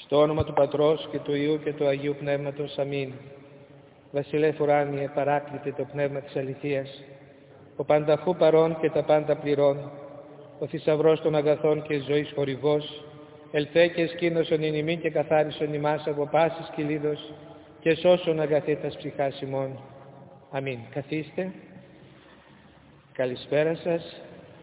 Στο όνομα του Πατρός και του Υιού και του Αγίου Πνεύματος. Αμήν. Βασιλεύ ουράνιε, παράκλητε το πνεύμα της αληθείας, ο πανταχού παρών και τα πάντα πληρών, ο θησαυρός των αγαθών και ζωής χορηγός, ελθέ και σκήνωσον εν ημίν και καθάρισον ημάς από πάσης κυλίδος και σώσον αγαθήτας ψυχάς ημών. Αμήν. Καθίστε. Καλησπέρα σας.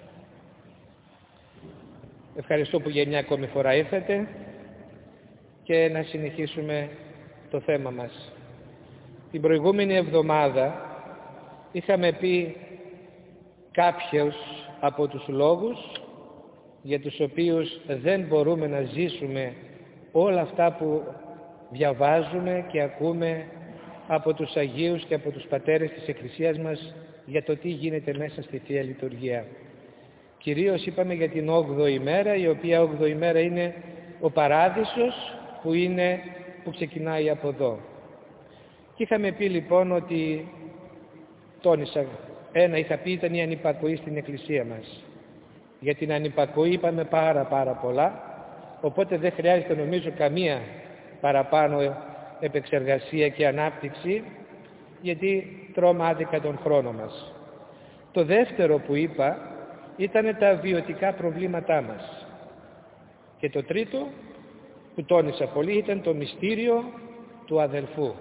Ευχαριστώ που για μια ακόμη φορά ήρθατε και να συνεχίσουμε το θέμα μας. Την προηγούμενη εβδομάδα είχαμε πει κάποιους από τους λόγους για τους οποίους δεν μπορούμε να ζήσουμε όλα αυτά που διαβάζουμε και ακούμε από τους Αγίους και από τους πατέρες της Εκκλησίας μας για το τι γίνεται μέσα στη Θεία Λειτουργία. Κυρίως είπαμε για την 8η ημέρα, η οποία 8η ημέρα είναι ο Παράδεισος που ξεκινάει από εδώ. Και είχαμε πει λοιπόν ότι τόνισα, είχα πει ήταν η ανυπακοή στην Εκκλησία μας. Για την ανυπακοή είπαμε πάρα πολλά, οπότε δεν χρειάζεται νομίζω καμία παραπάνω επεξεργασία και ανάπτυξη, γιατί τρώμε άδικα τον χρόνο μας. Το δεύτερο που είπα ήταν τα βιωτικά προβλήματά μας. Και το τρίτο που τόνισα πολύ ήταν το μυστήριο του αδελφού.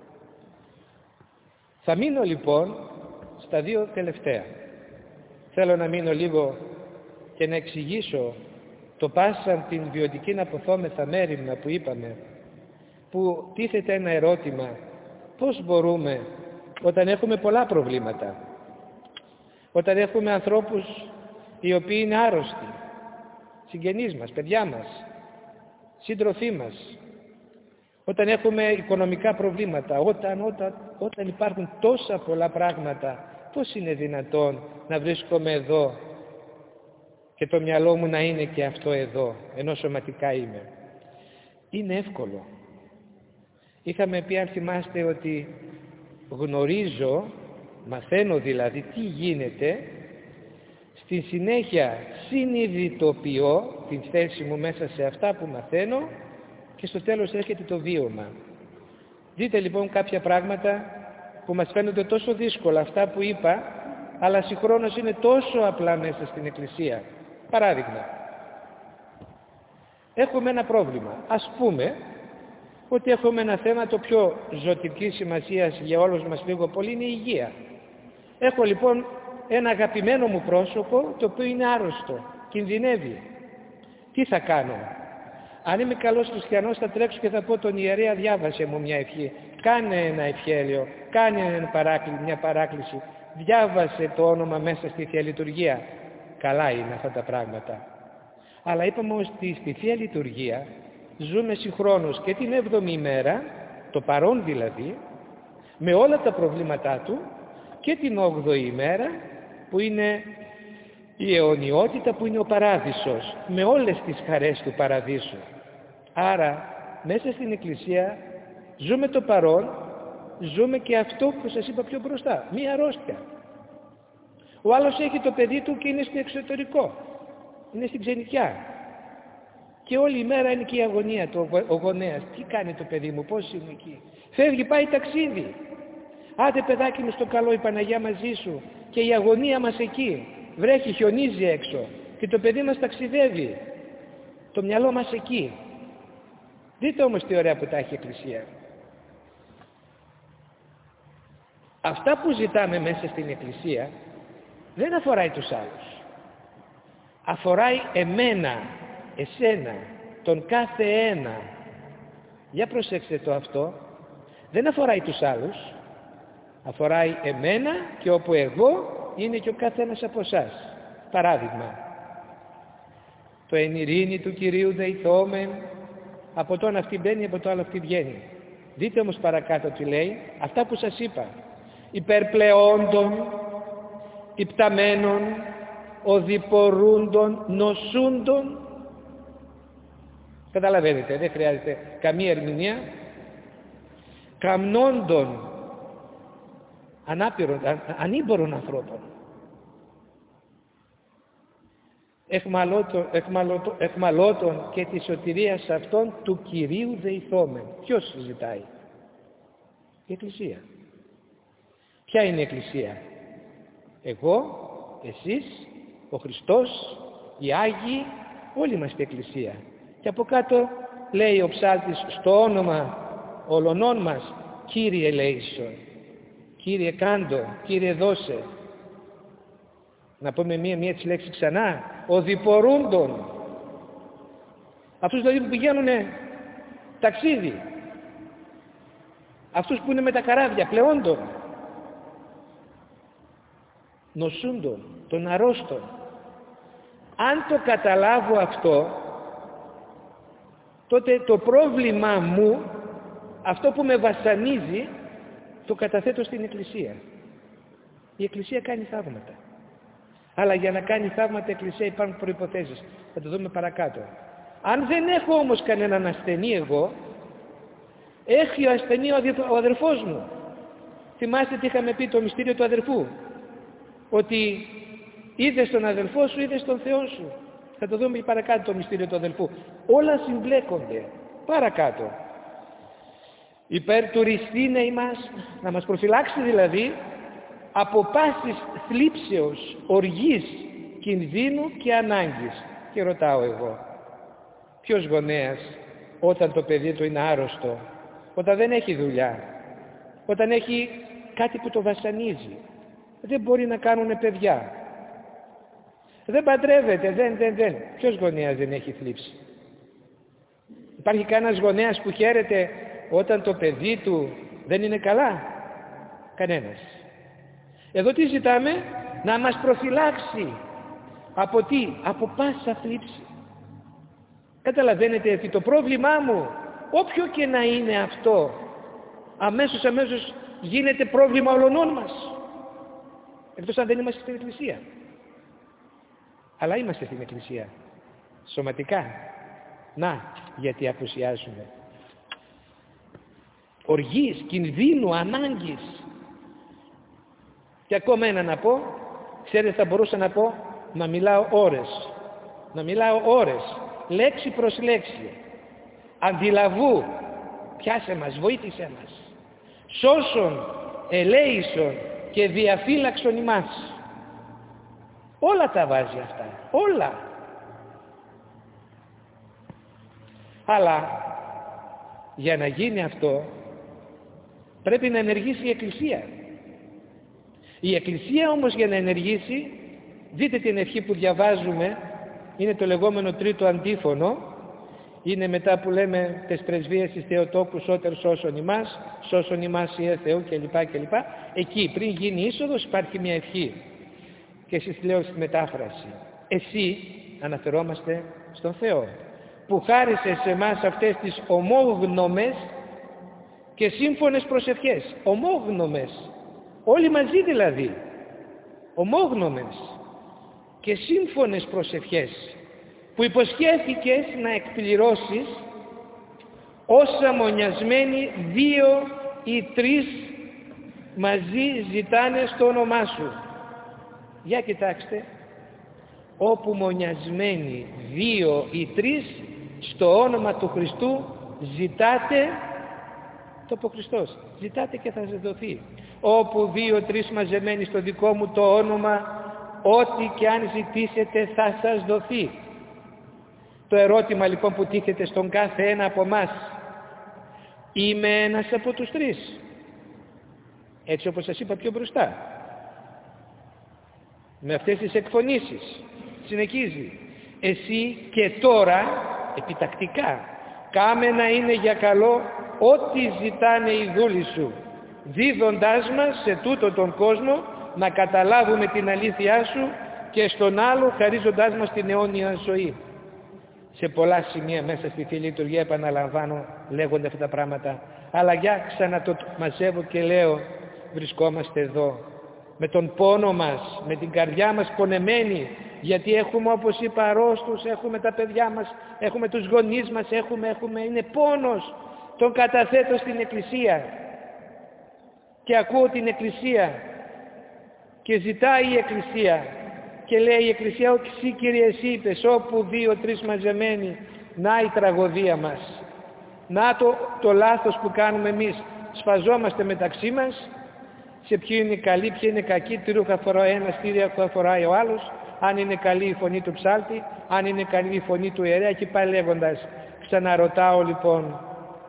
Θα μείνω λοιπόν στα δύο τελευταία. Θέλω να μείνω λίγο και να εξηγήσω το πάσαν την βιωτική αποθόμεθα μέριμνα που είπαμε, που τίθεται ένα ερώτημα: πώς μπορούμε όταν έχουμε πολλά προβλήματα, όταν έχουμε ανθρώπους οι οποίοι είναι άρρωστοι, συγγενείς μας, παιδιά μας, σύντροφοί μας, όταν έχουμε οικονομικά προβλήματα, όταν υπάρχουν τόσα πολλά πράγματα, πώς είναι δυνατόν να βρίσκομαι εδώ και το μυαλό μου να είναι και αυτό εδώ, ενώ σωματικά είμαι? Είναι εύκολο. Είχαμε πει, αν θυμάστε, ότι γνωρίζω, μαθαίνω δηλαδή τι γίνεται, στη συνέχεια συνειδητοποιώ την θέση μου μέσα σε αυτά που μαθαίνω και στο τέλος έρχεται το βίωμα. Δείτε λοιπόν κάποια πράγματα που μας φαίνονται τόσο δύσκολα, αυτά που είπα, αλλά συγχρόνως είναι τόσο απλά μέσα στην Εκκλησία. Παράδειγμα, έχουμε ένα πρόβλημα. Ας πούμε ότι έχουμε ένα θέμα το πιο ζωτική σημασίας για όλους μας λίγο πολύ, είναι η υγεία. Έχω λοιπόν ένα αγαπημένο μου πρόσωπο το οποίο είναι άρρωστο, κινδυνεύει. Τι θα κάνω? Αν είμαι καλός χριστιανός θα τρέξω και θα πω τον ιερέα, διάβασε μου μια ευχή, κάνε ένα ευχέλιο, κάνε μια παράκληση, διάβασε το όνομα μέσα στη Θεία Λειτουργία. Καλά είναι αυτά τα πράγματα. Αλλά είπαμε ότι στη Θεία Λειτουργία ζούμε συγχρόνως και την 7η ημέρα, το παρόν δηλαδή, με όλα τα προβλήματά του, και την 8η ημέρα που είναι η αιωνιότητα, που είναι ο Παράδεισος, με όλες τις χαρές του Παραδείσου. Άρα μέσα στην Εκκλησία ζούμε το παρόν, ζούμε και αυτό που σας είπα πιο μπροστά, μία αρρώστια. Ο άλλος έχει το παιδί του και είναι στο εξωτερικό, είναι στην ξενιτιά, και όλη η μέρα είναι και η αγωνία του, ο γονέας. Τι κάνει το παιδί μου, πώς είναι εκεί? Φεύγει, πάει ταξίδι. Άντε παιδάκι μου στο καλό, η Παναγιά μαζί σου, και η αγωνία μας εκεί. Βρέχει, χιονίζει έξω και το παιδί μας ταξιδεύει. Το μυαλό μας εκεί. Δείτε όμως τι ωραία που τα έχει η Εκκλησία. Αυτά που ζητάμε μέσα στην Εκκλησία δεν αφοράει τους άλλους. Αφοράει εμένα, εσένα, τον κάθε ένα. Για προσέξτε το αυτό. Δεν αφοράει τους άλλους. Αφοράει εμένα, και όπου εγώ είναι και ο κάθε ένας από εσάς. Παράδειγμα, το εν ειρήνη του Κυρίου δεηθόμεν, από τον αυτή μπαίνει, από το άλλο αυτή βγαίνει. Δείτε όμως παρακάτω τι λέει, αυτά που σας είπα. Υπερπλεόντων, υπταμένων, οδηπορούντων, νοσούντων. Καταλαβαίνετε, δεν χρειάζεται καμία ερμηνεία. Καμνόντων, ανήμπορων ανθρώπων. εχμαλώτων και τη σωτηρίας αυτών του Κυρίου δεηθόμεν. Ποιος ζητάει? Η Εκκλησία. Ποια είναι η Εκκλησία? Εγώ, εσείς, ο Χριστός, οι Άγιοι, όλοι είμαστε Εκκλησία. Και από κάτω λέει ο ψάλτης, στο όνομα ολονών μας, Κύριε ελέησον, Κύριε κάντο, Κύριε δώσε. Να πούμε μία της λέξη ξανά, οδηπορούντων. Αυτούς δηλαδή που πηγαίνουν ταξίδι. Αυτούς που είναι με τα καράβια, πλεόντων. Νοσούντων, των αρρώστων. Αν το καταλάβω αυτό, τότε το πρόβλημά μου, αυτό που με βασανίζει, το καταθέτω στην Εκκλησία. Η Εκκλησία κάνει θαύματα. Αλλά για να κάνει θαύματα η Εκκλησία υπάρχουν προϋποθέσεις. Θα το δούμε παρακάτω. Αν δεν έχω όμως κανέναν ασθενή εγώ, έχει ο ασθενή ο αδερφός μου. Θυμάστε τι είχαμε πει το μυστήριο του αδερφού? Ότι είδες τον αδελφό σου, είδες τον Θεό σου. Θα το δούμε παρακάτω το μυστήριο του αδελφού. Όλα συμπλέκονται. Παρακάτω. Υπέρ του ρηστήνε ημάς, να μας προφυλάξει δηλαδή από πάσης θλίψεως, οργής, κινδύνου και ανάγκης. Και ρωτάω εγώ, ποιος γονέας όταν το παιδί του είναι άρρωστο, όταν δεν έχει δουλειά, όταν έχει κάτι που το βασανίζει, δεν μπορεί να κάνουν παιδιά, δεν παντρεύεται, δεν. Ποιος γονέας δεν έχει θλίψη? Υπάρχει κανένας γονέας που χαίρεται όταν το παιδί του δεν είναι καλά? Κανένας. Εδώ τι ζητάμε? Να μας προφυλάξει. Από τι? Από πάσα θλίψη. Καταλαβαίνετε ότι το πρόβλημά μου, όποιο και να είναι αυτό, αμέσως γίνεται πρόβλημα όλων μας. Εκτός αν δεν είμαστε στην Εκκλησία. Αλλά είμαστε στην Εκκλησία. Σωματικά. Να, γιατί απουσιάζουμε. Οργής, κινδύνου, ανάγκης. Και ακόμα ένα να πω, ξέρετε θα μπορούσα να πω, να μιλάω ώρες, λέξη προς λέξη. Αντιλαβού, πιάσε μας, βοήθησέ μας. Σώσον, ελέησον και διαφύλαξον ημάς. Όλα τα βάζει αυτά, όλα. Αλλά για να γίνει αυτό πρέπει να ενεργήσει η Εκκλησία. Η Εκκλησία όμως για να ενεργήσει, δείτε την ευχή που διαβάζουμε, είναι το λεγόμενο τρίτο αντίφωνο, είναι μετά που λέμε τες πρεσβείες της Θεοτόκου σώτερ σώσον ημάς Ιε Θεού κλπ. Εκεί πριν γίνει είσοδος υπάρχει μια ευχή και εσείς λέω στη μετάφραση, εσύ, αναφερόμαστε στον Θεό, που χάρισε σε εμάς αυτές τις ομόγνωμες και σύμφωνες προσευχές. Ομόγνωμες, όλοι μαζί δηλαδή, ομόγνωμες και σύμφωνες προσευχές που υποσχέθηκες να εκπληρώσεις όσα μονιασμένοι 2 ή 3 μαζί ζητάνε στο όνομά σου. Για κοιτάξτε, όπου μονιασμένοι 2 ή 3 στο όνομα του Χριστού ζητάτε, το πω Χριστός, ζητάτε και θα σας δοθεί. Όπου 2-3 μαζεμένοι στο δικό μου το όνομα, ό,τι και αν ζητήσετε θα σας δοθεί. Το ερώτημα λοιπόν που τίθεται στον κάθε ένα από εμάς, είμαι ένας από τους 3? Έτσι όπως σας είπα πιο μπροστά. Με αυτές τις εκφωνήσεις συνεχίζει. Εσύ και τώρα επιτακτικά κάμε να είναι για καλό ό,τι ζητάνε οι δούλοι σου, δίδοντάς μας σε τούτο τον κόσμο να καταλάβουμε την αλήθειά σου και στον άλλο χαρίζοντάς μας την αιώνια ζωή. Σε πολλά σημεία μέσα στη Θεία Λειτουργία επαναλαμβάνω, λέγονται αυτά τα πράγματα, αλλά για ξανά το μαζεύω και λέω, βρισκόμαστε εδώ με τον πόνο μας, με την καρδιά μας πονεμένη, γιατί έχουμε, όπως είπα, αρρώστους, έχουμε τα παιδιά μας, έχουμε τους γονείς μας, είναι πόνος. Τον καταθέτω στην Εκκλησία και ακούω την Εκκλησία και ζητάει η Εκκλησία και λέει η Εκκλησία, όχι Κύριε εσύ είπες, όπου 2-3 μαζεμένοι, να η τραγωδία μας. Να το λάθος που κάνουμε εμείς, σφαζόμαστε μεταξύ μας, σε ποιοι είναι καλοί, ποιοι είναι κακοί, τι ρούχα φοράει ένας, τι ρούχα φοράει ο άλλος, αν είναι καλή η φωνή του ψάλτη, αν είναι καλή η φωνή του ιερέα και πάει λέγοντας. Ξαναρωτάω λοιπόν,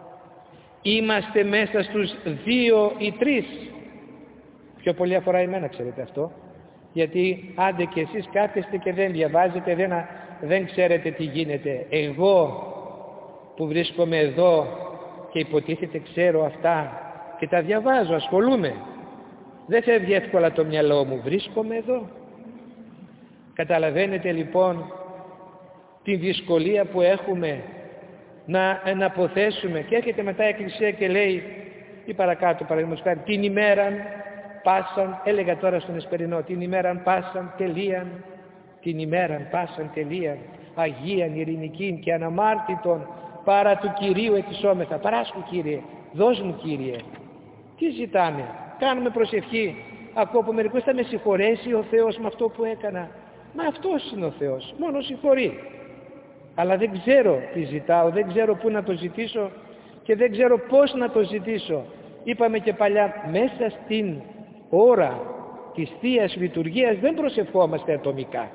είμαστε μέσα στους 2 ή 3? Πιο πολύ αφορά εμένα, ξέρετε αυτό, γιατί άντε και εσείς κάθεστε και δεν διαβάζετε, δεν ξέρετε τι γίνεται. Εγώ που βρίσκομαι εδώ και υποτίθεται ξέρω αυτά και τα διαβάζω, ασχολούμαι, δεν φεύγει εύκολα το μυαλό μου, βρίσκομαι εδώ. Καταλαβαίνετε λοιπόν τη δυσκολία που έχουμε να αποθέσουμε, και έρχεται μετά η Εκκλησία και λέει, ή παρακάτω παραδείγματος χάρη, την ημέραν πάσαν, έλεγα τώρα στον Εσπερινό, την ημέραν πάσαν τελείαν, την ημέραν πάσαν τελείαν, Αγίαν, ειρηνικήν και αναμάρτητον παρά του Κυρίου ετισόμεθα. Παράσκου Κύριε, δώσ' μου Κύριε. Τι ζητάμε? Κάνουμε προσευχή. Ακούω από μερικούς, θα με συγχωρέσει ο Θεός με αυτό που έκανα. Μα αυτός είναι ο Θεός, μόνο συγχωρεί. Αλλά δεν ξέρω τι ζητάω, δεν ξέρω πού να το ζητήσω και δεν ξέρω πώς να το ζητήσω. Είπαμε και παλιά, μέσα στην ώρα της Θείας Λειτουργίας δεν προσευχόμαστε ατομικά.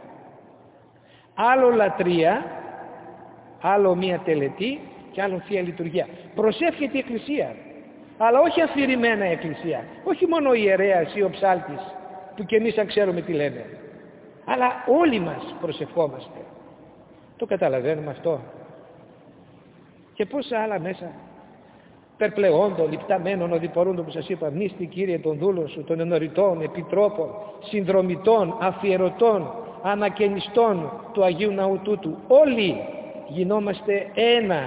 Άλλο λατρεία, άλλο μία τελετή και άλλο Θεία Λειτουργία. Προσεύχεται η Εκκλησία, αλλά όχι αφηρημένα η Εκκλησία, όχι μόνο ο ιερέας ή ο ψάλτης που και εμείς αν ξέρουμε τι λένε, αλλά όλοι μας προσευχόμαστε. Το καταλαβαίνουμε αυτό? Και πόσα άλλα μέσα, περπλεόντων, λιπταμένων, οδηπορούντων που σας είπα, μνήστη Κύριε των δούλων σου, των ενωρητών, επιτρόπων, συνδρομητών, αφιερωτών, ανακαινιστών του Αγίου Ναού τούτου. Όλοι γινόμαστε ένα.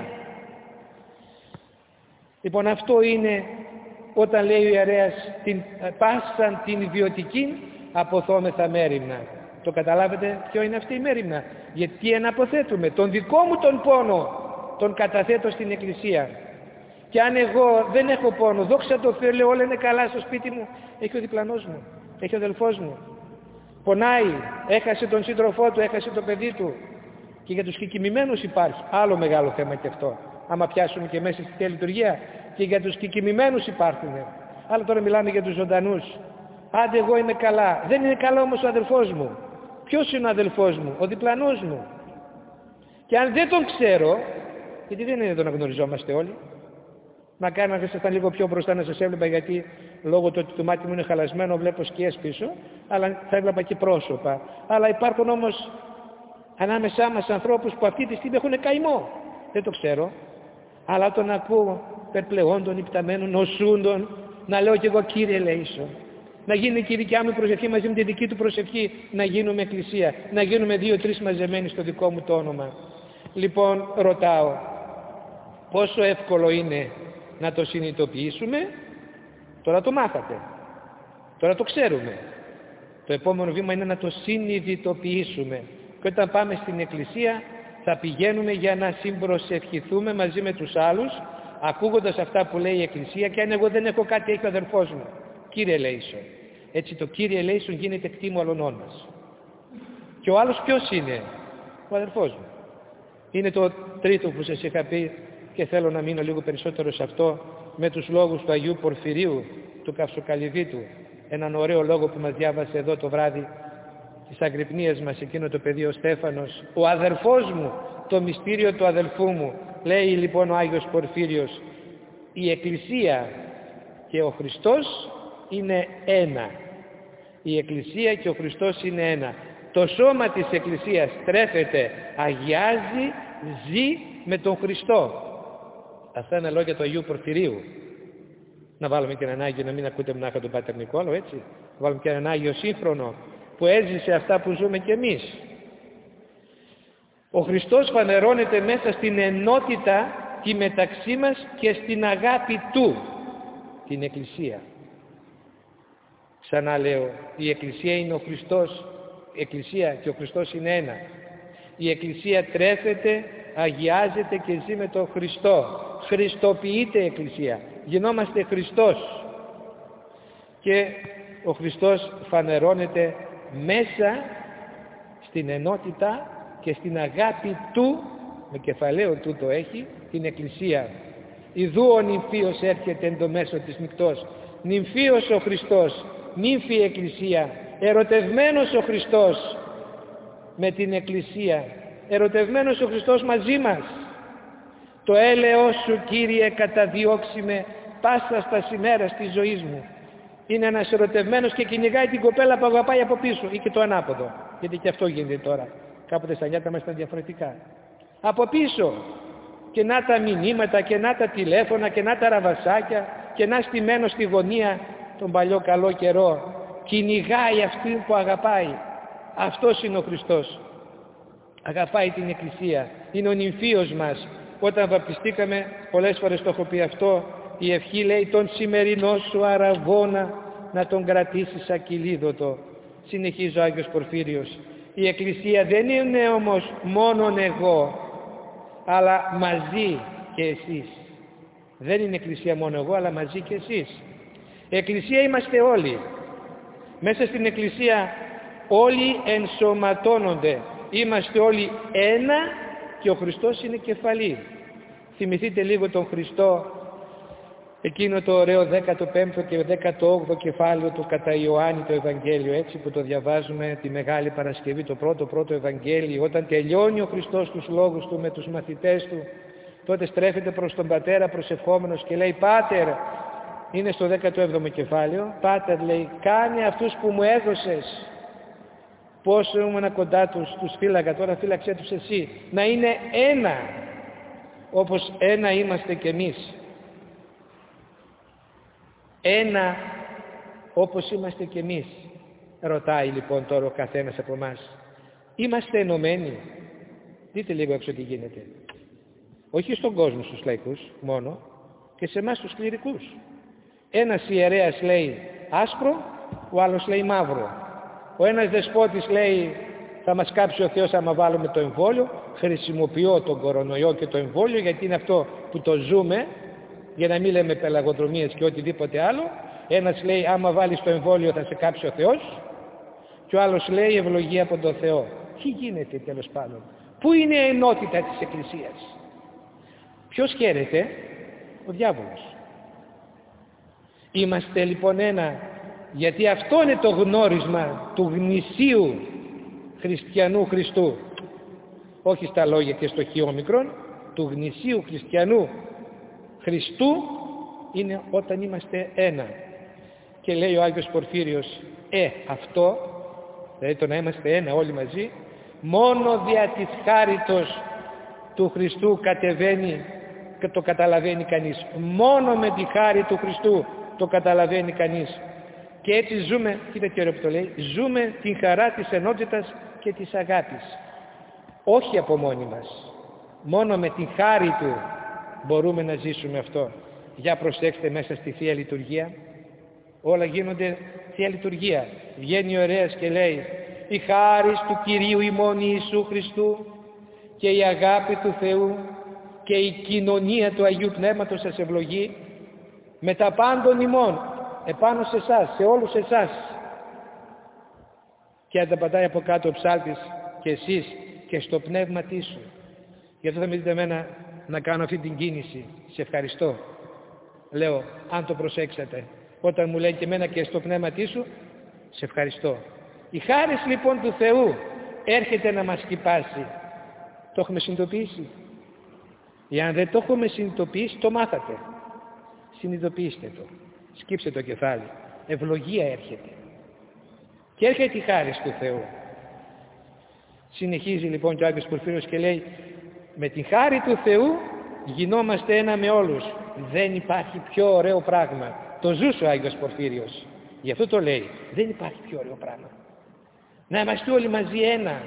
Λοιπόν, αυτό είναι όταν λέει ο ιερέας, την πάσαν την ιδιωτική αποθόμεθα μέριμνα. Το καταλάβετε ποιο είναι αυτή η μέριμνα? Γιατί εναποθέτουμε τον δικό μου τον πόνο, τον καταθέτω στην Εκκλησία. Και αν εγώ δεν έχω πόνο, δόξα τω Θεώ, λέω όλα είναι καλά στο σπίτι μου, έχει ο διπλανός μου, έχει ο αδελφός μου. Πονάει, έχασε τον σύντροφό του, έχασε το παιδί του. Και για τους κεκοιμημένους υπάρχει άλλο μεγάλο θέμα και αυτό. Άμα πιάσουμε και μέσα στη Θεία Λειτουργία, και για τους κεκοιμημένους υπάρχουν. Αλλά τώρα μιλάμε για τους ζωντανούς. Άντε εγώ είμαι καλά, δεν είναι καλά όμως ο αδελφός μου. Ποιος είναι ο αδελφός μου? Ο διπλανός μου. Και αν δεν τον ξέρω, γιατί δεν είναι εδώ να γνωριζόμαστε όλοι. Μακάρι να ήσασταν λίγο πιο μπροστά να σας έβλεπα, γιατί λόγω του ότι το μάτι μου είναι χαλασμένο βλέπω σκιές πίσω, αλλά θα έβλεπα και πρόσωπα. Αλλά υπάρχουν όμως ανάμεσά μας ανθρώπους που αυτή τη στιγμή έχουν καημό. Δεν το ξέρω. Αλλά όταν ακούω περπλεόντων, υπταμένων, νοσούντων, να λέω και εγώ Κύριε ελέησον. Να γίνει και η δικιά μου προσευχή μαζί με τη δική του προσευχή, να γίνουμε εκκλησία, να γίνουμε 2-3 μαζεμένοι στο δικό μου το όνομα. Λοιπόν, ρωτάω, πόσο εύκολο είναι να το συνειδητοποιήσουμε? Τώρα το μάθατε, τώρα το ξέρουμε. Το επόμενο βήμα είναι να το συνειδητοποιήσουμε. Και όταν πάμε στην εκκλησία θα πηγαίνουμε για να συμπροσευχηθούμε μαζί με τους άλλους, ακούγοντας αυτά που λέει η Εκκλησία, και αν εγώ δεν έχω κάτι, έχει ο αδερφός μου. Κύριε ελέησον. Έτσι το Κύριε ελέησον γίνεται κτήμο αλωνών μας. Και ο άλλος ποιος είναι? Ο αδερφός μου. Είναι το τρίτο που σας είχα πει και θέλω να μείνω λίγο περισσότερο σε αυτό, με τους λόγους του Αγίου Πορφυρίου, του Καυσοκαλυβίτου. Έναν ωραίο λόγο που μας διάβασε εδώ το βράδυ της Αγρυπνίας μας, εκείνο το παιδί ο Στέφανος. Ο αδερφός μου, το μυστήριο του αδελφού μου. Λέει λοιπόν ο Άγιος Πορφύριος, η Εκκλησία και ο Χριστός είναι ένα. Η Εκκλησία και ο Χριστός είναι ένα. Το σώμα της Εκκλησίας τρέφεται, αγιάζει, ζει με τον Χριστό. Αυτά είναι λόγια του Αγίου Πορφυρίου. Να βάλουμε και έναν Άγιο, να μην ακούτε μονάχα τον Πάτερ Νικόλαο, έτσι. Να βάλουμε και έναν Άγιο σύγχρονο που έζησε αυτά που ζούμε κι εμείς. Ο Χριστός φανερώνεται μέσα στην ενότητα τη μεταξύ μας και στην αγάπη Του, την Εκκλησία. Ξανά λέω, η Εκκλησία είναι ο Χριστός, η Εκκλησία και ο Χριστός είναι ένα. Η Εκκλησία τρέφεται, αγιάζεται και ζει με τον Χριστό. Χριστοποιείται η Εκκλησία. Γινόμαστε Χριστός. Και ο Χριστός φανερώνεται μέσα στην ενότητα και στην αγάπη του, με κεφαλαίο του το έχει, την Εκκλησία. Ιδού ο νυμφίος έρχεται εν το μέσο της νυχτός. Νυμφίος ο Χριστός, νύμφη η Εκκλησία, ερωτευμένος ο Χριστός με την Εκκλησία, ερωτευμένος ο Χριστός μαζί μας. Το έλεος σου, Κύριε, καταδιώξει με πάσα στα σημέρα της ζωής μου. Είναι ένας ερωτευμένος και κυνηγάει την κοπέλα που αγαπάει από πίσω, ή και το ανάποδο, γιατί και αυτό γίνεται τώρα. Κάποτε στα νιάτα μας ήταν διαφορετικά. Από πίσω, και να τα μηνύματα και να τα τηλέφωνα και να τα ραβασάκια και να στημένο στη γωνία τον παλιό καλό καιρό, κυνηγάει αυτή που αγαπάει. Αυτός είναι ο Χριστός. Αγαπάει την Εκκλησία, είναι ο νυμφίος μας. Όταν βαπτιστήκαμε, πολλές φορές το έχω πει αυτό, η ευχή λέει τον σημερινό σου αραβώνα να τον κρατήσεις ακυλίδωτο. Συνεχίζει ο Άγιος Πορφύριος. Η Εκκλησία δεν είναι όμως μόνον εγώ, αλλά μαζί και εσείς. Δεν είναι Εκκλησία μόνο εγώ, αλλά μαζί και εσείς. Εκκλησία είμαστε όλοι. Μέσα στην Εκκλησία όλοι ενσωματώνονται. Είμαστε όλοι ένα και ο Χριστός είναι κεφαλή. Θυμηθείτε λίγο τον Χριστό, εκείνο το ωραίο 15ο και 18ο κεφάλαιο του κατά Ιωάννη το Ευαγγέλιο, έτσι που το διαβάζουμε τη Μεγάλη Παρασκευή, το πρώτο Ευαγγέλιο. Όταν τελειώνει ο Χριστός τους λόγους του με τους μαθητές του, τότε στρέφεται προς τον Πατέρα προσευχόμενος και λέει «Πάτερ», είναι στο 17ο κεφάλαιο, «Πάτερ», λέει, «κάνε αυτούς που μου έδωσες». Πόσο ήμουν κοντά τους φύλαγα, τώρα φύλαξέ τους εσύ. Να είναι ένα, όπως ένα είμαστε κι εμείς. Ένα όπως είμαστε κι εμείς. Ρωτάει λοιπόν τώρα ο καθένας από εμάς. Είμαστε ενωμένοι? Δείτε λίγο έξω τι γίνεται. Όχι στον κόσμο στους λαϊκούς μόνο, και σε εμάς τους κληρικούς. Ένας ιερέας λέει άσπρο, ο άλλος λέει μαύρο. Ο ένας δεσπότης λέει θα μας κάψει ο Θεός άμα βάλουμε το εμβόλιο. Χρησιμοποιώ τον κορονοϊό και το εμβόλιο γιατί είναι αυτό που το ζούμε, για να μην λέμε πελαγοδρομίες και οτιδήποτε άλλο. Ένας λέει άμα βάλεις το εμβόλιο θα σε κάψει ο Θεός, και ο άλλος λέει ευλογία από τον Θεό. Τι γίνεται τέλος πάντων? Πού είναι η ενότητα της Εκκλησίας? Ποιος χαίρεται? Ο διάβολος. Είμαστε λοιπόν ένα, γιατί αυτό είναι το γνώρισμα του γνησίου χριστιανού Χριστού. Όχι στα λόγια και στο χιόμικρον, του γνησίου χριστιανού Χριστού είναι όταν είμαστε ένα. Και λέει ο Άγιος Πορφύριος, αυτό, δηλαδή το να είμαστε ένα όλοι μαζί, μόνο δια της χάριτος του Χριστού κατεβαίνει και το καταλαβαίνει κανείς. Μόνο με τη χάρη του Χριστού το καταλαβαίνει κανείς. Και έτσι ζούμε, κοίτα τι ωραίο που το λέει, ζούμε την χαρά της ενότητας και της αγάπης. Όχι από μόνοι μας. Μόνο με τη χάρη του μπορούμε να ζήσουμε αυτό. Για προσέξτε μέσα στη Θεία Λειτουργία. Όλα γίνονται Θεία Λειτουργία. Βγαίνει ο ιερέας και λέει η χάρις του Κυρίου ημών Ιησού Χριστού και η αγάπη του Θεού και η κοινωνία του Αγίου Πνεύματος σας ευλογεί με τα πάντων ημών επάνω σε εσάς, σε όλους εσάς. Και ανταπατάει από κάτω ο ψάλτης και εσείς και στο πνεύμα σου. Γι' αυτό θα με δείτε εμένα να κάνω αυτή την κίνηση. Σε ευχαριστώ. Λέω, αν το προσέξατε, όταν μου λέει και εμένα και στο πνεύμα σου, σε ευχαριστώ. Η χάρις λοιπόν του Θεού έρχεται να μας σκυπάσει. Το έχουμε συνειδητοποιήσει? Εάν δεν το έχουμε συνειδητοποιήσει, το μάθατε. Συνειδητοποιήστε το. Σκύψτε το κεφάλι. Ευλογία έρχεται. Και έρχεται η χάρις του Θεού. Συνεχίζει λοιπόν και ο Άγιος Πορφύριος και λέει με τη χάρη του Θεού γινόμαστε ένα με όλους. Δεν υπάρχει πιο ωραίο πράγμα. Το ζούσε ο Άγιος Πορφύριος. Γι' αυτό το λέει. Δεν υπάρχει πιο ωραίο πράγμα. Να είμαστε όλοι μαζί ένα.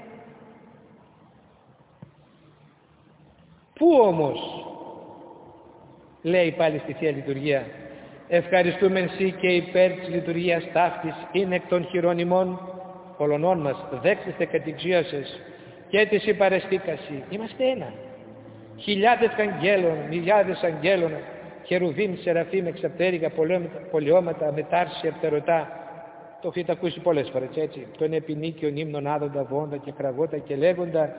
Πού όμως, λέει πάλι στη Θεία Λειτουργία, ευχαριστούμε εσύ και υπέρ της λειτουργίας ταύτης είναι εκ των χειρών ημών ολονών μας δέξεστε κατηξίασες και της υπαρεστήκαση. Είμαστε ένα. Χιλιάδες αγγέλων, μιλιάδες αγγέλων, χερουβίμ, σεραφείμ, εξαπτέρυγα, πολιώματα, μετάρσια, φτερωτά, το έχετε ακούσει πολλές φορές, έτσι. Τον επινίκιον ύμνον άδοντα, βόντα και κραγότα και λέγοντα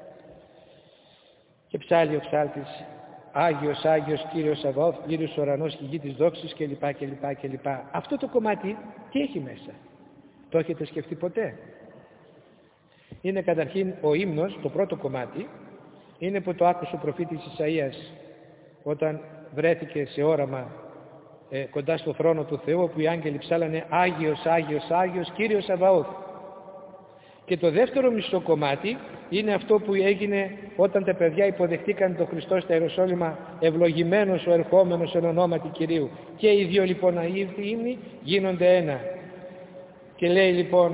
και ψάλλει ο ψάλτης Άγιος, Άγιος Κύριος Σαβαώθ, πλήρης ουρανός και γη της δόξης κλπ. Αυτό το κομμάτι τι έχει μέσα? Το έχετε σκεφτεί ποτέ? Είναι καταρχήν ο ύμνος, το πρώτο κομμάτι, είναι που το άκουσε ο προφήτης Ισαΐας όταν βρέθηκε σε όραμα κοντά στο θρόνο του Θεού, όπου οι άγγελοι ψάλανε Άγιος, Άγιος, Άγιος Κύριος Σαβαώθ. Και το δεύτερο μισό κομμάτι είναι αυτό που έγινε όταν τα παιδιά υποδεχτήκαν τον Χριστό στα Ιεροσόλυμα, ευλογημένος ο ερχόμενος εν ονόματι Κυρίου. Και οι δύο λοιπόν οι ύμνοι γίνονται ένα. Και λέει λοιπόν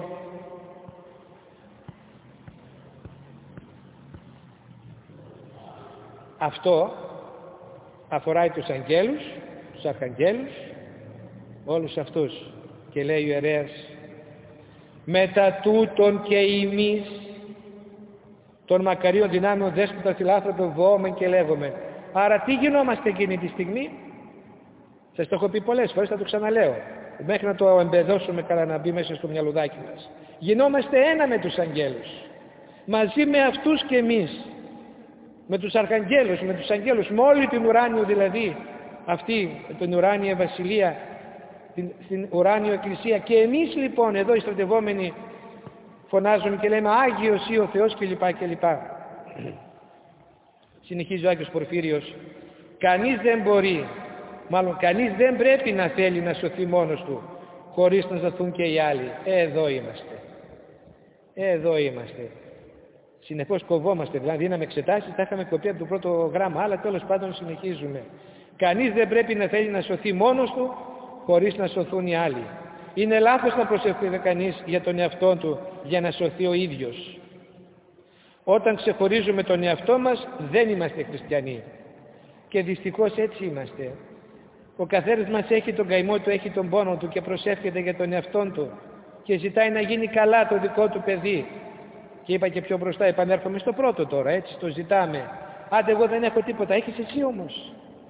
αυτό αφοράει τους αγγέλους, τους αρχαγγέλους, όλους αυτούς. Και λέει ο ιερέας, μετά τούτον και εμείς των μακαρίων δυνάμεων δέσποτα φιλάνθρωπων βοόμεν και λέγομεν. Άρα τι γινόμαστε εκείνη τη στιγμή? Σας το έχω πει πολλές φορές, θα το ξαναλέω μέχρι να το εμπεδώσουμε καλά, να μπει μέσα στο μυαλουδάκι μας. Γινόμαστε ένα με τους αγγέλους, μαζί με αυτούς και εμείς, με τους αρχαγγέλους, με τους αγγέλους, με όλη την ουράνιο δηλαδή αυτή την ουράνια βασιλεία, στην ουράνιο εκκλησία. Και εμείς λοιπόν εδώ οι στρατευόμενοι φωνάζουμε και λέμε Άγιος ή ο Θεός κλπ. Συνεχίζει ο Άγιος Πορφύριος, κανείς δεν μπορεί, μάλλον κανείς δεν πρέπει να θέλει να σωθεί μόνος του χωρίς να σωθούν και οι άλλοι. Εδώ είμαστε. Εδώ είμαστε. Συνεχώς κοβόμαστε, δηλαδή δίναμε εξετάσεις, τα είχαμε κοπεί από το πρώτο γράμμα, αλλά τέλος πάντων συνεχίζουμε. Κανείς δεν πρέπει να θέλει να σωθεί μόνος του χωρίς να σωθούν οι άλλοι. Είναι λάθος να προσευχθεί κανείς για τον εαυτό του για να σωθεί ο ίδιος. Όταν ξεχωρίζουμε τον εαυτό μας δεν είμαστε χριστιανοί. Και δυστυχώς έτσι είμαστε. Ο καθένας μας έχει τον καημό του, έχει τον πόνο του και προσεύχεται για τον εαυτό του και ζητάει να γίνει καλά το δικό του παιδί. Και είπα και πιο μπροστά, επανέρχομαι στο πρώτο τώρα, έτσι το ζητάμε. Άντε εγώ δεν έχω τίποτα, έχεις εσύ όμως.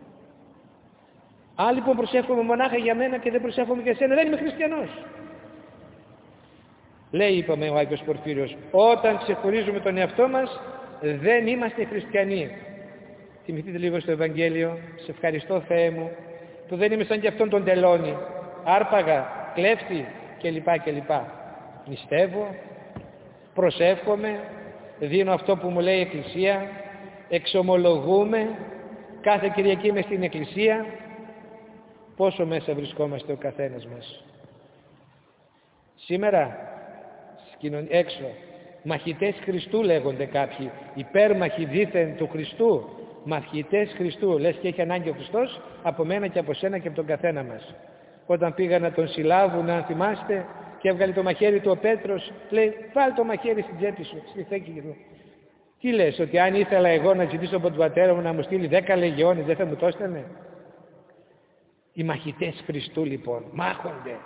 Αν λοιπόν προσεύχομαι μονάχα για μένα και δεν προσεύχομαι για σένα, δεν είμαι χριστιανός. Λέει, είπαμε ο Άγιος Πορφύριος, όταν ξεχωρίζουμε τον εαυτό μας δεν είμαστε χριστιανοί. Θυμηθείτε λίγο στο Ευαγγέλιο, σε ευχαριστώ Θεέ μου που δεν είμαι σαν και αυτόν τον τελώνη, άρπαγα, κλέφτη κλπ. Νηστεύω, προσεύχομαι, δίνω αυτό που μου λέει η Εκκλησία, εξομολογούμε, κάθε Κυριακή είμαι στην Εκκλησία. Πόσο μέσα βρισκόμαστε ο καθένας μας? Σήμερα έξω μαχητές Χριστού λέγονται κάποιοι, υπέρμαχοι δήθεν του Χριστού, μαχητές Χριστού, λες και έχει ανάγκη ο Χριστός από μένα και από σένα και από τον καθένα μας. Όταν πήγαν να τον συλλάβουν, αν θυμάστε, και έβγαλε το μαχαίρι του ο Πέτρος, λέει βάλ το μαχαίρι στην τσέπη σου, στη θέκη του. Τι λες, ότι αν ήθελα εγώ να ζητήσω από τον πατέρα μου να μου στείλει 10 λεγεώνες δεν θα μου το έστελνε? Οι μαχητές Χριστού λοιπόν μάχονται.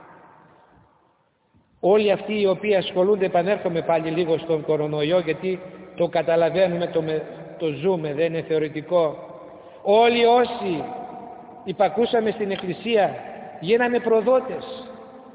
Όλοι αυτοί οι οποίοι ασχολούνται, επανέρχομαι πάλι λίγο στον κορονοϊό γιατί το καταλαβαίνουμε, το ζούμε, δεν είναι θεωρητικό. Όλοι όσοι υπακούσαμε στην Εκκλησία γίναμε προδότες.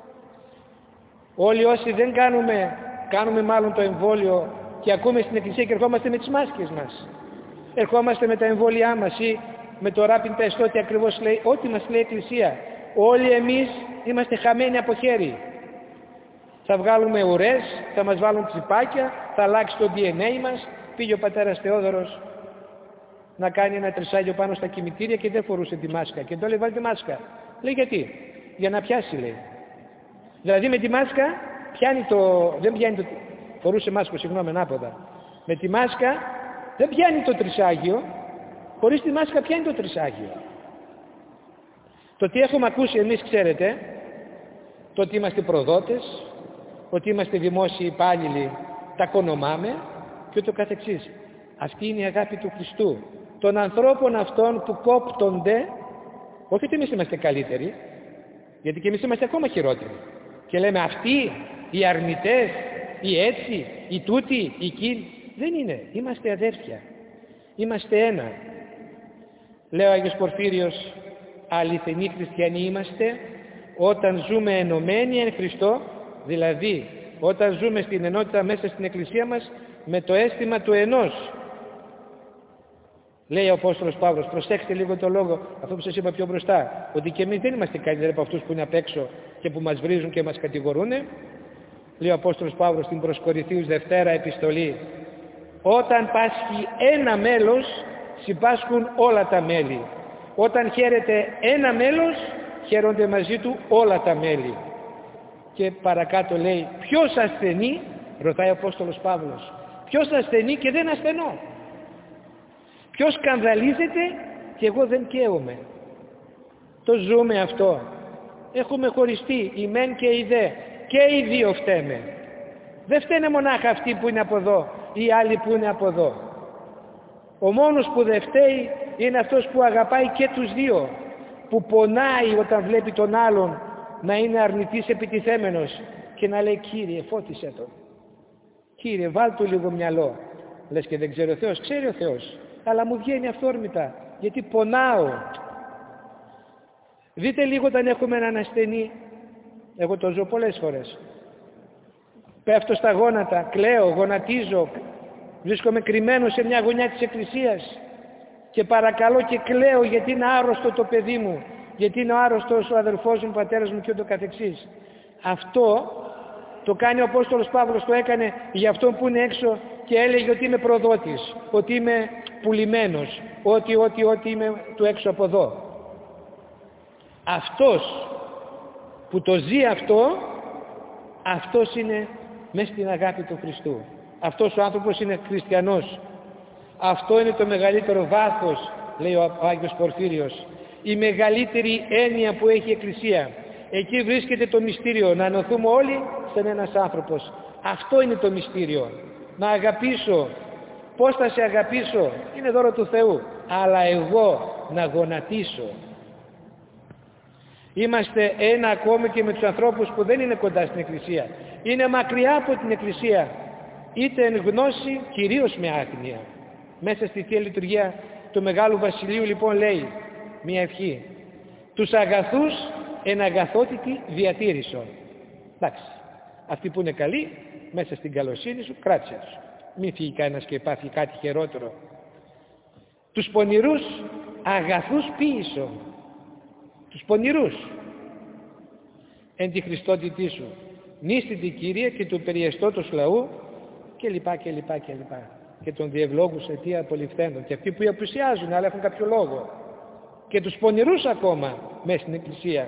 Όλοι όσοι δεν κάνουμε μάλλον το εμβόλιο και ακούμε στην Εκκλησία και ερχόμαστε με τις μάσκες μας. Ερχόμαστε με τα εμβόλια μας ή με το rapid test, ό,τι ακριβώς λέει, ό,τι μας λέει η Εκκλησία. Όλοι εμείς είμαστε χαμένοι από χέρι. Θα βγάλουμε ουρές, θα μας βάλουν τσιπάκια, θα αλλάξει το DNA μας. Πήγε ο πατέρας Θεόδωρος να κάνει ένα τρισάγιο πάνω στα κημητήρια και δεν φορούσε τη μάσκα. Και το λέει βάλει τη μάσκα. Λέει γιατί? Για να πιάσει λέει. Δηλαδή με τη μάσκα δεν πιάνει το... Φορούσε μάσκα, συγγνώμη, ανάποδα. Με τη μάσκα δεν πιάνει το τρισάγιο, χωρίς τη μάσκα πιάνει το τρισάγιο. Το τι έχουμε ακούσει εμείς ξέρετε, το ότι είμαστε προδότες, ότι είμαστε δημόσιοι υπάλληλοι, τα κονομάμε και ούτω καθεξής. Αυτή είναι η αγάπη του Χριστού. Των ανθρώπων αυτών που κόπτονται, όχι ότι εμείς είμαστε καλύτεροι, γιατί και εμείς είμαστε ακόμα χειρότεροι. Και λέμε αυτοί, οι αρνητές, οι έτσι, οι τούτοι, οι εκείνοι. Δεν είναι. Είμαστε αδέρφια. Είμαστε ένα. Λέει ο Άγιος Πορφύριος, αληθινοί χριστιανοί είμαστε όταν ζούμε ενωμένοι εν Χριστώ Δηλαδή, όταν ζούμε στην ενότητα μέσα στην Εκκλησία μας, με το αίσθημα του ενός. Λέει ο Απόστολος Παύλος, προσέξτε λίγο το λόγο, αυτό που σας είπα πιο μπροστά, ότι και εμείς δεν είμαστε καλύτεροι από αυτούς που είναι απ' έξω και που μας βρίζουν και μας κατηγορούν. Λέει ο Απόστολος Παύλος στην προς Κορινθίους Δευτέρα επιστολή, όταν πάσχει ένα μέλος, συμπάσχουν όλα τα μέλη. Όταν χαίρεται ένα μέλος, χαίρονται μαζί του όλα τα μέλη. Και παρακάτω λέει, ποιος ασθενεί, ρωτάει ο Απόστολος Παύλος, ποιος ασθενεί και δεν ασθενώ? Ποιος σκανδαλίζεται και εγώ δεν καίομαι? Το ζούμε αυτό. Έχουμε χωριστεί η μεν και η δε. Και οι δύο φταίμε. Δεν φταίνε μονάχα αυτοί που είναι από εδώ ή άλλοι που είναι από εδώ. Ο μόνος που δεν φταίει είναι αυτός που αγαπάει και τους δύο, που πονάει όταν βλέπει τον άλλον να είναι αρνητής επιτιθέμενος και να λέει, Κύριε φώτισε τον, Κύριε βάλ του λίγο μυαλό. Λες και δεν ξέρει ο Θεός? Ξέρει ο Θεός, αλλά μου βγαίνει αυθόρμητα γιατί πονάω. Δείτε λίγο όταν έχουμε έναν ασθενή, εγώ το ζω πολλές φορές, πέφτω στα γόνατα, κλαίω, γονατίζω, βρίσκομαι κρυμμένο σε μια γωνιά της εκκλησίας και παρακαλώ και κλαίω γιατί είναι άρρωστο το παιδί μου, γιατί είναι άρρωστος ο αδελφός μου, ο πατέρας μου και ούτω καθεξής. Αυτό το κάνει ο Απόστολος Παύλος, το έκανε για αυτόν που είναι έξω και έλεγε ότι είμαι προδότης, ότι είμαι πουλημένος, ότι είμαι του έξω από εδώ. Αυτός που το ζει αυτό, αυτός είναι μέσα στην αγάπη του Χριστού. Αυτός ο άνθρωπος είναι χριστιανός. Αυτό είναι το μεγαλύτερο βάθος, λέει ο Άγιος Πορφύριος. Η μεγαλύτερη έννοια που έχει η Εκκλησία. Εκεί βρίσκεται το μυστήριο, να ενωθούμε όλοι σαν ένας άνθρωπος. Αυτό είναι το μυστήριο. Να αγαπήσω. Πώς θα σε αγαπήσω? Είναι δώρο του Θεού. Αλλά εγώ να γονατίσω. Είμαστε ένα ακόμη και με τους ανθρώπους που δεν είναι κοντά στην Εκκλησία. Είναι μακριά από την Εκκλησία. Είτε εν γνώση, κυρίως με άγνοια. Μέσα στη Θεία Λειτουργία του Μεγάλου Βασιλείου λοιπόν λέει μια ευχή. Τους αγαθούς εν αγαθότητη διατήρησον. Εντάξει, αυτοί που είναι καλοί μέσα στην καλοσύνη σου κράτησε τους. Μην φύγει κανένας και πάθει κάτι χειρότερο. Τους πονηρούς αγαθούς ποίησον. Τους πονηρούς εν τη Χριστότητή σου. Νίστητη Κύριε και του περιεστώτος λαού και λοιπά και λοιπά και λοιπά. Και των διευλόγους αιτία απολυφθέντων. Και αυτοί που απουσιάζουν αλλά έχουν κάποιο λόγο. Και τους πονηρούς ακόμα μέσα στην Εκκλησία.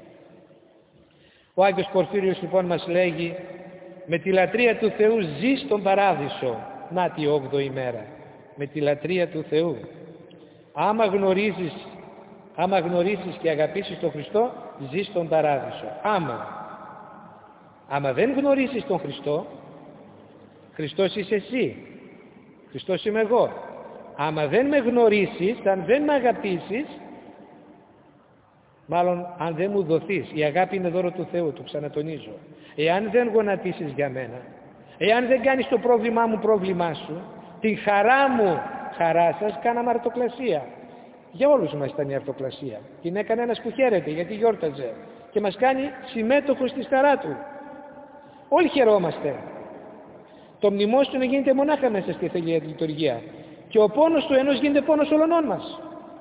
Ο Άγιος Πορφύριος λοιπόν μας λέγει, με τη λατρεία του Θεού ζει στον παράδεισο. Να τη 8η μέρα. Με τη λατρεία του Θεού. Άμα γνωρίσεις και αγαπήσεις τον Χριστό, ζεις στον παράδεισο. Άμα δεν γνωρίσεις τον Χριστό, Χριστός είσαι εσύ, Χριστός είμαι εγώ. Άμα δεν με γνωρίσεις, αν δεν με αγαπήσεις, μάλλον αν δεν μου δοθείς, η αγάπη είναι δώρο του Θεού, το ξανατονίζω. Εάν δεν γονατίσεις για μένα, εάν δεν κάνεις το πρόβλημά μου πρόβλημά σου, την χαρά μου χαρά σας, κάναμε αρτοκλασία. Για όλους μας ήταν η αρτοκλασία. Την έκανε ένας που χαίρεται γιατί γιόρταζε και μας κάνει συμμέτοχος στη χαρά του. Όλοι χαιρόμαστε. Το μνημόσυνο γίνεται μονάχα μέσα στη Θεία Λειτουργία και ο πόνος του ενός γίνεται πόνος όλων μας.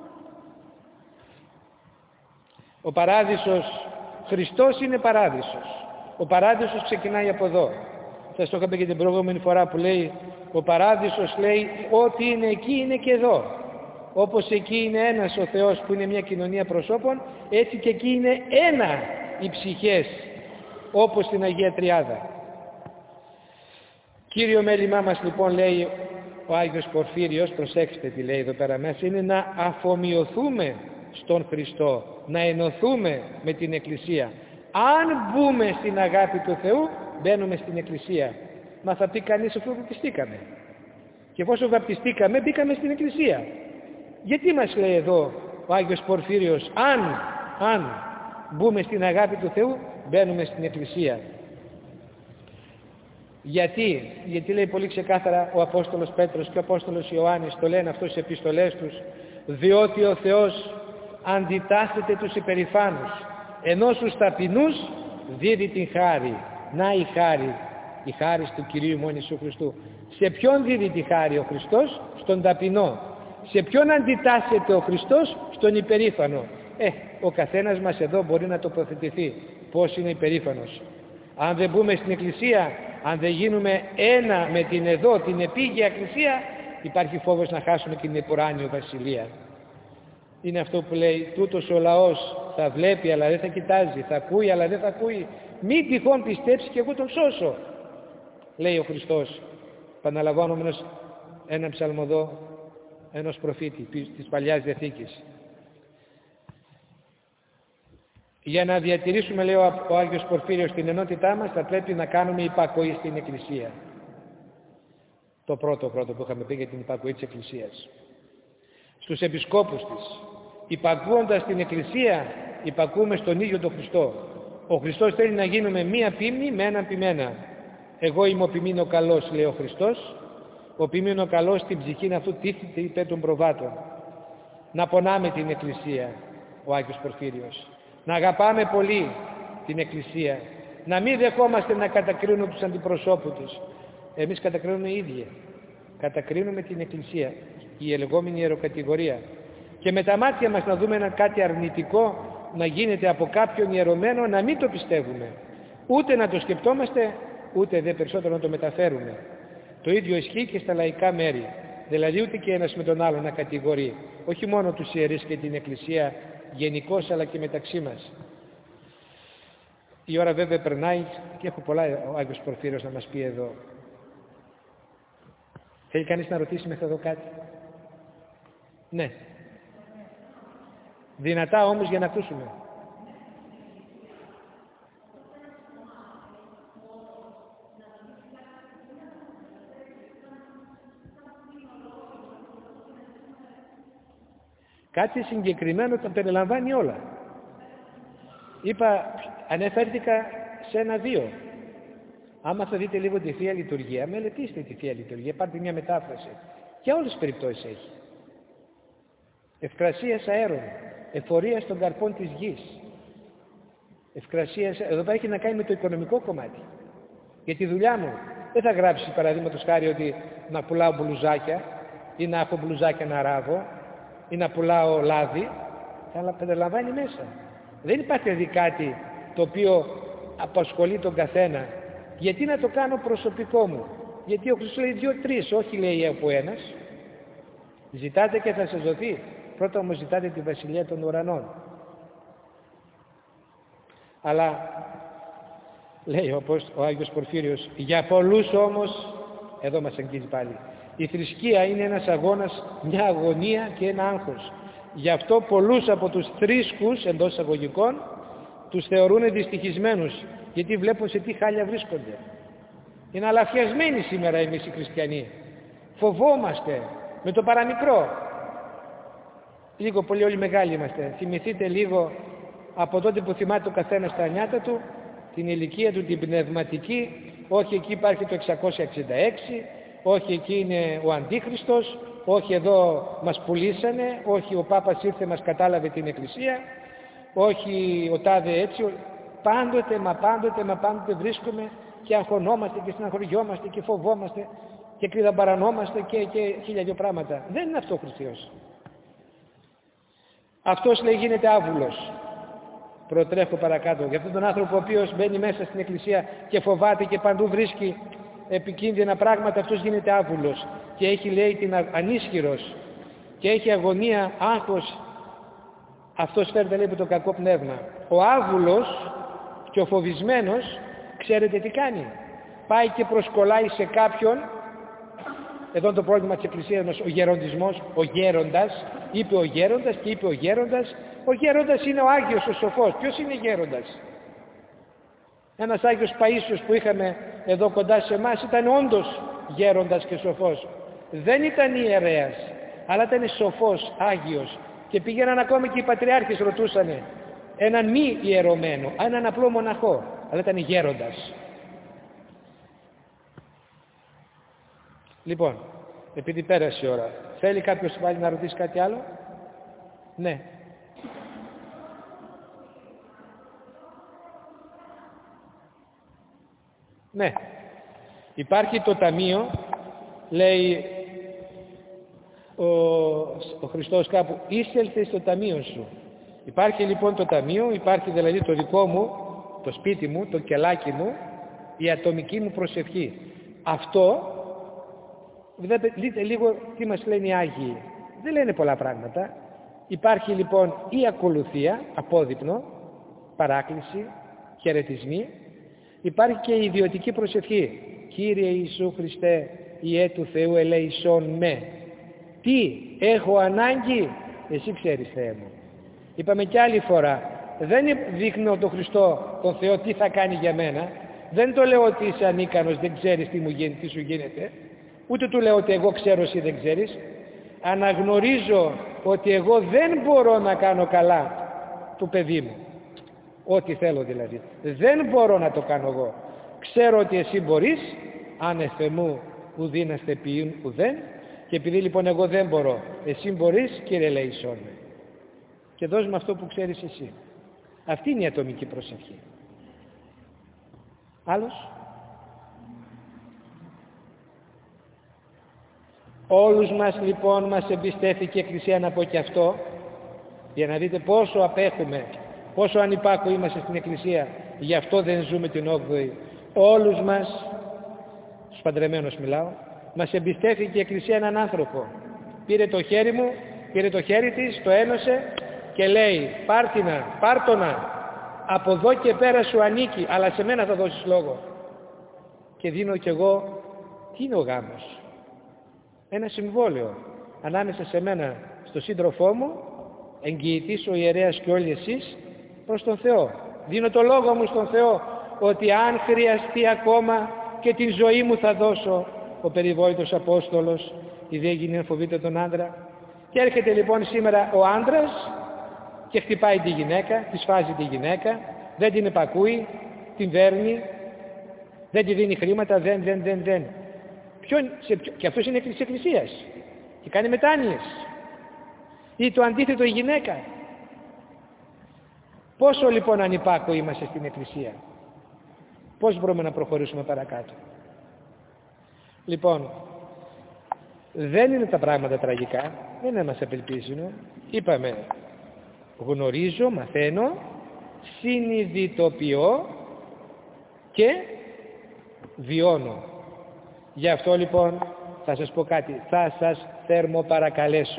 Ο παράδεισος, Χριστός είναι παράδεισος. Ο παράδεισος ξεκινάει από εδώ. Σας το είχα πει και την προηγούμενη φορά που λέει ο παράδεισος λέει ό,τι είναι εκεί είναι και εδώ. Όπως εκεί είναι ένας ο Θεός που είναι μια κοινωνία προσώπων, έτσι και εκεί είναι ένα οι ψυχές, όπως στην Αγία Τριάδα. Κύριο μέλημά μας λοιπόν λέει ο Άγιος Πορφύριος, προσέξτε τι λέει εδώ πέρα μέσα, είναι να αφομοιωθούμε στον Χριστό, να ενωθούμε με την Εκκλησία. Αν μπούμε στην αγάπη του Θεού, μπαίνουμε στην Εκκλησία. Μα θα πει κανείς αφού βαπτιστήκαμε. Και εφόσον βαπτιστήκαμε, μπήκαμε στην Εκκλησία. Γιατί μας λέει εδώ ο Άγιος Πορφύριος, αν μπούμε στην αγάπη του Θεού, μπαίνουμε στην Εκκλησία. Γιατί λέει πολύ ξεκάθαρα ο Απόστολος Πέτρος και ο Απόστολος Ιωάννης, το λένε αυτό στις επιστολές τους, διότι ο Θεός αντιτάσσεται τους υπερηφάνους, ενώ στους ταπεινούς δίδει την χάρη. Να η χάρις του Κυρίου ημών Ιησού Χριστού. Σε ποιον δίδει τη χάρη ο Χριστός? Στον ταπεινό. Σε ποιον αντιτάσσεται ο Χριστός? Στον υπερήφανο. Ο καθένας μας εδώ μπορεί να τοποθετηθεί πώς είναι υπερήφανος. Αν δεν μπούμε στην Εκκλησία, αν δεν γίνουμε ένα με την εδώ, την επίγεια Εκκλησία, υπάρχει φόβος να χάσουμε και την επουράνιο βασιλεία. Είναι αυτό που λέει, τούτος ο λαός θα βλέπει αλλά δεν θα κοιτάζει, θα ακούει αλλά δεν θα ακούει. Μην τυχόν πιστέψει και εγώ τον σώσω, λέει ο Χριστός, επαναλαμβάνομενος έναν ψαλμοδό ενός προφήτη της Παλιάς Διαθήκης. Για να διατηρήσουμε, λέει ο Άγιος Πορφύριος, την ενότητά μας, θα πρέπει να κάνουμε υπακοή στην Εκκλησία. Το πρώτο που είχαμε πει για την υπακοή της Εκκλησίας. Στους επισκόπους της. Υπακούοντας την Εκκλησία, υπακούμε στον ίδιο τον Χριστό. Ο Χριστός θέλει να γίνουμε μία ποίμνη με έναν ποιμένα. Εγώ είμαι ο ποιμήνο καλός, λέει ο Χριστός. Ο ποιμήνο καλός στην ψυχήν αυτού τίθεται υπέρ των προβάτων. Να πονάμε την Εκκλησία, ο Άγιος Πορφύριος. Να αγαπάμε πολύ την Εκκλησία. Να μην δεχόμαστε να κατακρίνουν τους αντιπροσώπους τους. Εμείς κατακρίνουμε οι ίδιοι. Κατακρίνουμε την Εκκλησία, η λεγόμενη ιεροκατηγορία. Και με τα μάτια μας να δούμε ένα κάτι αρνητικό να γίνεται από κάποιον ιερωμένο, να μην το πιστεύουμε. Ούτε να το σκεπτόμαστε, ούτε δε περισσότερο να το μεταφέρουμε. Το ίδιο ισχύει και στα λαϊκά μέρη. Δηλαδή ούτε και ένας με τον άλλο να κατηγορεί. Όχι μόνο τους ιερείς και την Εκκλησία γενικώς, αλλά και μεταξύ μας. Η ώρα βέβαια περνάει και έχω πολλά ο Άγιος Πορφύριος να μας πει εδώ. Θέλει κανείς να ρωτήσει μέχρι εδώ κάτι? Ναι. Δυνατά όμως για να ακούσουμε. Κάτι συγκεκριμένο τα περιλαμβάνει όλα. Ανέφερθηκα σε 1-2. Άμα θα δείτε λίγο τη Θεία Λειτουργία, μελετήστε τη Θεία Λειτουργία, πάρτε μια μετάφραση. Για όλες τις περιπτώσεις έχει. Ευκρασίας αέρων, εφορίας των καρπών της γης. Εδώ πέρα έχει να κάνει με το οικονομικό κομμάτι. Για τη δουλειά μου δεν θα γράψει παραδείγματος χάρη ότι να πουλάω μπλουζάκια ή να έχω μπλουζάκια να ράβω ή να πουλάω λάδι, αλλά περιλαμβάνει μέσα. Δεν υπάρχει δηλαδή κάτι το οποίο απασχολεί τον καθένα. Γιατί να το κάνω προσωπικό μου? Γιατί ο Χριστός λέει 2-3, όχι λέει από ένας. Ζητάτε και θα σας δοθεί. Πρώτα όμως ζητάτε τη βασιλεία των ουρανών. Αλλά λέει ο Άγιος Πορφύριος, για πολλούς όμως, εδώ μας αγγίζει πάλι, η θρησκεία είναι ένας αγώνας, μια αγωνία και ένα άγχος. Γι' αυτό πολλούς από τους θρήσκους εντός εισαγωγικών τους θεωρούν δυστυχισμένους, γιατί βλέπουν σε τι χάλια βρίσκονται. Είναι αλαφιασμένοι σήμερα εμείς οι χριστιανοί. Φοβόμαστε με το παραμικρό. Λίγο πολύ όλοι μεγάλοι είμαστε. Θυμηθείτε λίγο από τότε που θυμάται ο καθένας τα νιάτα του, την ηλικία του, την πνευματική. Όχι εκεί υπάρχει το 666, όχι εκεί είναι ο Αντίχριστος, όχι εδώ μας πουλήσανε, όχι ο Πάπας ήρθε μας κατάλαβε την Εκκλησία, όχι ο τάδε έτσι. Πάντοτε βρίσκουμε και αγχωνόμαστε και στεναχωριόμαστε και φοβόμαστε και κλειδαμπαρανόμαστε και χίλια δυο πράγματα. Δεν είναι αυτό ο Χριστός. Αυτός λέει γίνεται άβουλος. Προτρέχω παρακάτω. Για αυτόν τον άνθρωπο ο οποίος μπαίνει μέσα στην Εκκλησία και φοβάται και παντού βρίσκει επικίνδυνα πράγματα, αυτός γίνεται άβουλος και έχει λέει την ανίσχυρος και έχει αγωνία, άγχος. Αυτός φέρεται λέει από το κακό πνεύμα. Ο άβουλος και ο φοβισμένος ξέρετε τι κάνει? Πάει και προσκολάει σε κάποιον. Εδώ είναι το πρόβλημα της Εκκλησίας μας, ο γεροντισμός, ο γέροντας. Είπε ο γέροντας και είπε ο γέροντας. Ο γέροντας είναι ο Άγιος ο σοφός. Ποιος είναι γέροντας? Ένας Άγιος Παΐσιος που είχαμε εδώ κοντά σε εμάς ήταν όντως γέροντας και σοφός. Δεν ήταν ιερέας, αλλά ήταν σοφός, Άγιος. Και πήγαιναν ακόμη και οι πατριάρχες ρωτούσανε έναν μη ιερωμένο, έναν απλό μοναχό, αλλά ήταν γέροντας. Λοιπόν, επειδή πέρασε η ώρα, θέλει κάποιος πάλι να ρωτήσει κάτι άλλο? Ναι. Ναι. Υπάρχει το ταμείο, λέει ο Χριστός κάπου, είσελθε στο ταμείο σου. Υπάρχει λοιπόν το ταμείο, υπάρχει δηλαδή το δικό μου, το σπίτι μου, το κελάκι μου, η ατομική μου προσευχή. Αυτό, δείτε λίγο τι μας λένε οι Άγιοι. Δεν λένε πολλά πράγματα. Υπάρχει λοιπόν η ακολουθία, απόδειπνο, παράκληση, χαιρετισμοί. Υπάρχει και η ιδιωτική προσευχή. Κύριε Ιησού Χριστέ, Υιέ του Θεού ελέησόν με. Τι έχω ανάγκη, εσύ ξέρεις Θεέ μου. Είπαμε κι άλλη φορά, δεν δείχνω τον Χριστό, τον Θεό, τι θα κάνει για μένα. Δεν το λέω ότι είσαι ανίκανος, δεν ξέρεις τι σου γίνεται. Ούτε του λέω ότι εγώ ξέρω, εσύ δεν ξέρεις. Αναγνωρίζω ότι εγώ δεν μπορώ να κάνω καλά το παιδί μου. Ό,τι θέλω δηλαδή. Δεν μπορώ να το κάνω εγώ. Ξέρω ότι εσύ μπορείς, αν εφεμού ουδήναστε ποιήν ουδέν. Και επειδή λοιπόν εγώ δεν μπορώ, εσύ μπορείς, Κύριε ελέησόν με. Και δώσ' μου αυτό που ξέρεις εσύ. Αυτή είναι η ατομική προσευχή. Άλλος? Όλους μας λοιπόν μας εμπιστεύθηκε η Εκκλησία, να πω και αυτό, για να δείτε πόσο απέχουμε, πόσο ανυπάκου είμαστε στην Εκκλησία, γι' αυτό δεν ζούμε την 8η. Όλους μας, στους παντρεμένους μιλάω, μας εμπιστεύθηκε η Εκκλησία έναν άνθρωπο. Πήρε το χέρι μου, πήρε το χέρι της, το ένωσε και λέει πάρτονα, από εδώ και πέρα σου ανήκει, αλλά σε μένα θα δώσεις λόγο. Και δίνω κι εγώ, τι είναι ο γάμος? Ένα συμβόλαιο ανάμεσα σε μένα, στο σύντροφό μου, εγγυητής ο ιερέας και όλοι εσείς, προς τον Θεό. Δίνω το λόγο μου στον Θεό ότι αν χρειαστεί ακόμα και τη ζωή μου θα δώσω. Ο περιβόητος Απόστολος, η δε γίνει φοβείται τον άντρα. Και έρχεται λοιπόν σήμερα ο άντρας και χτυπάει τη γυναίκα, τη σφάζει τη γυναίκα, δεν την επακούει, την βέρνει, δεν τη δίνει χρήματα, δεν. Και αυτός είναι της Εκκλησίας και κάνει μετάνοιες. Ή το αντίθετο η γυναίκα. Πόσο λοιπόν ανυπάκοοι είμαστε στην Εκκλησία? Πώς μπορούμε να προχωρήσουμε παρακάτω? Λοιπόν, δεν είναι τα πράγματα τραγικά, δεν μας απελπίζουν. Είπαμε, γνωρίζω, μαθαίνω, συνειδητοποιώ και βιώνω. Γι' αυτό λοιπόν θα σας πω κάτι, θα σας θερμοπαρακαλέσω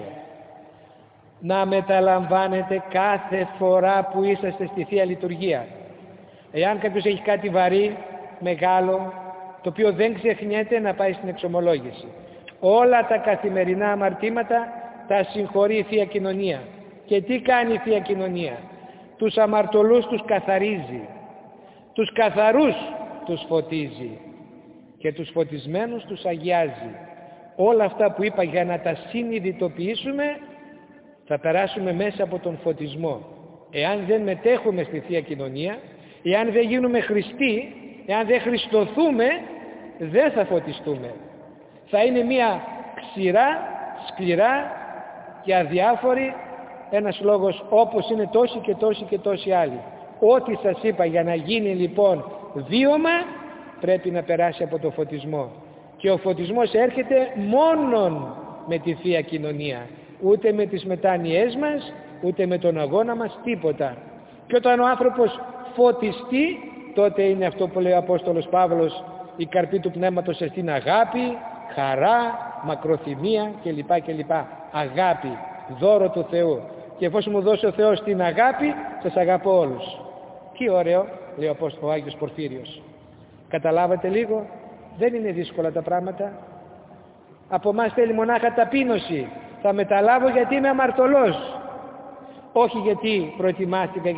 να μεταλαμβάνετε κάθε φορά που είσαστε στη Θεία Λειτουργία. Εάν κάποιος έχει κάτι βαρύ, μεγάλο, το οποίο δεν ξεχνιέται, να πάει στην εξομολόγηση. Όλα τα καθημερινά αμαρτήματα τα συγχωρεί η Θεία Κοινωνία. Και τι κάνει η Θεία Κοινωνία? Τους αμαρτωλούς τους καθαρίζει, τους καθαρούς τους φωτίζει και τους φωτισμένους τους αγιάζει. Όλα αυτά που είπα για να τα συνειδητοποιήσουμε, θα περάσουμε μέσα από τον φωτισμό. Εάν δεν μετέχουμε στη Θεία Κοινωνία, εάν δεν γίνουμε Χριστοί, εάν δεν χριστοθούμε, δεν θα φωτιστούμε. Θα είναι μια ξηρά, σκληρά και αδιάφορη, ένας λόγος, όπως είναι τόσοι και τόσοι και τόσοι άλλοι. Ό,τι σας είπα για να γίνει λοιπόν βίωμα, πρέπει να περάσει από το φωτισμό. Και ο φωτισμός έρχεται μόνον με τη Θεία Κοινωνία. Ούτε με τις μετάνοιές μας, ούτε με τον αγώνα μας, τίποτα. Και όταν ο άνθρωπος φωτιστεί, τότε είναι αυτό που λέει ο Απόστολος Παύλος, η καρπή του πνεύματος εστίν αγάπη, χαρά, μακροθυμία κλπ. Αγάπη, δώρο του Θεού. Και εφόσον μου δώσει ο Θεός την αγάπη, σας αγαπώ όλους. Τι ωραίο, λέει ο Άγιος Πορφύριος. Καταλάβατε λίγο, δεν είναι δύσκολα τα πράγματα. Από μας θέλει μονάχα ταπείνωση. Θα μεταλάβω γιατί είμαι αμαρτωλός. Όχι γιατί προετοιμάστηκα,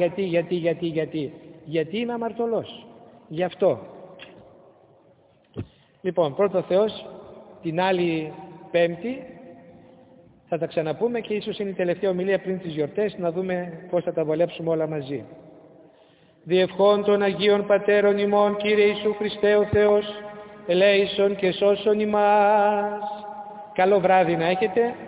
γιατί είμαι αμαρτωλός. Γι' αυτό. Λοιπόν, πρώτο Θεός, την άλλη Πέμπτη θα τα ξαναπούμε και ίσως είναι η τελευταία ομιλία πριν τις γιορτές, να δούμε πώς θα τα βολέψουμε όλα μαζί. Διευχών των Αγίων Πατέρων ημών, Κύριε Ιησού Χριστέ ο Θεός, ελέησον και σώσον ημάς. Καλό βράδυ να έχετε.